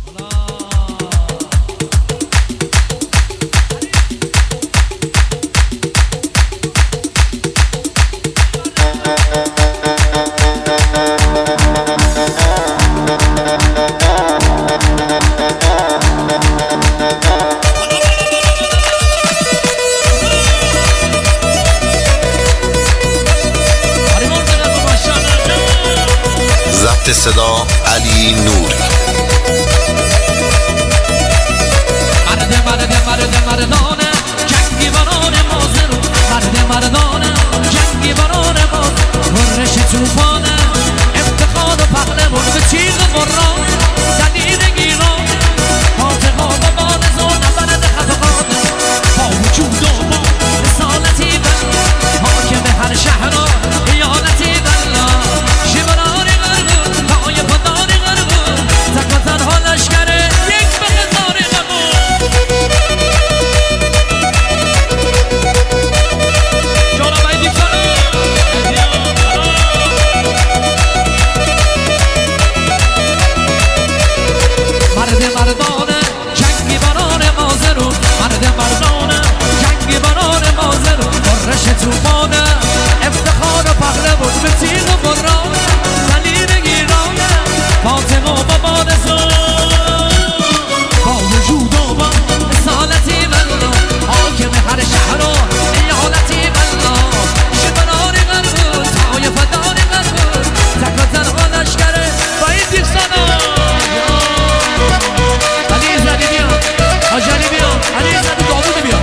صدا علی نوری. مردانه جنگی برانه مازرو، مردانه جنگی برانه مازرو، مرش توفانه افتخار و پهلوان به چیز مران دلیل گیران فاتحا و بارزان برد خفقانه با وجود و با رسالتی بلا حاکم هر شهر و ایالتی بلا شبرانی غربون پای پداری غربون تک و تنها لشکره یک به هزاری غربون مردانه جنگی برانه مازرو، مردانه جنگی برانه مازرو، مرش توفانه افتخار و پهلوان به تیغ و برانه دلیل گیرانه فاطمه و بارزان با وجود و با رسالتی بلا حاکم هر شهر و ایالتی بلا شبرانی غربون طایف داری غربون تک و تنها لشکره با این دیخسانا آجانی بیا، علی زدی داوود بیا.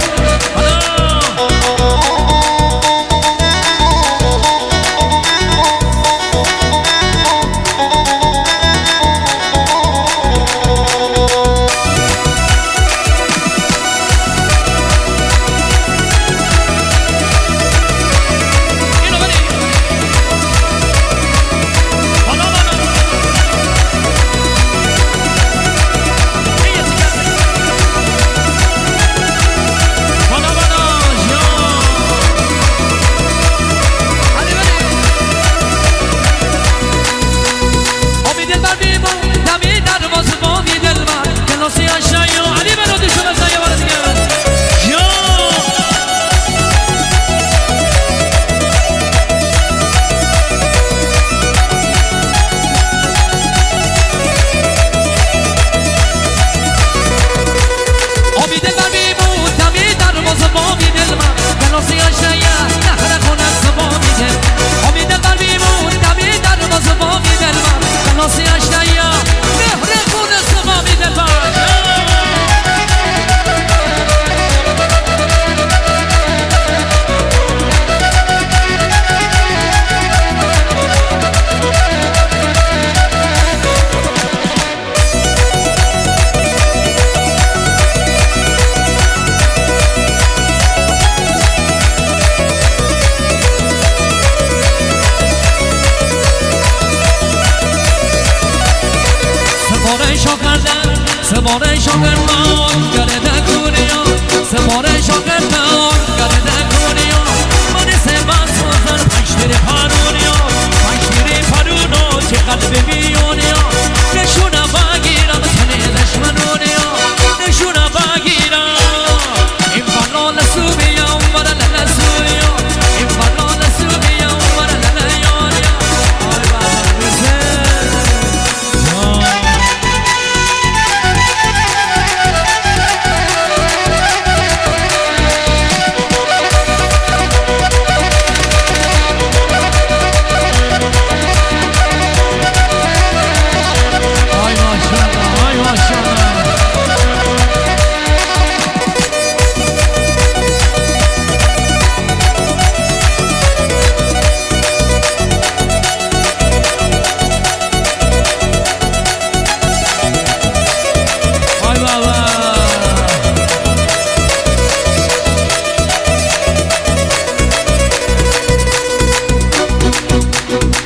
سپاره شاگردان گرده کنیا، سپاره شاگردان گرده کنیا، من سبز سوزن پشتری پرونیا، پشتری پرونو که قلب میونیا، نشونه بگیرم تنه دشمنونیا، نشونه بگیرم این فلان سوبیا ورا لسویا، این فلان سوبیا ورا لیاریا، آی بابا میشه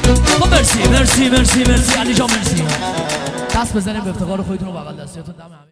مرسی علی جان، مرسی. دست بزنیم به افتخار خودتون و بغل دستیاتون دم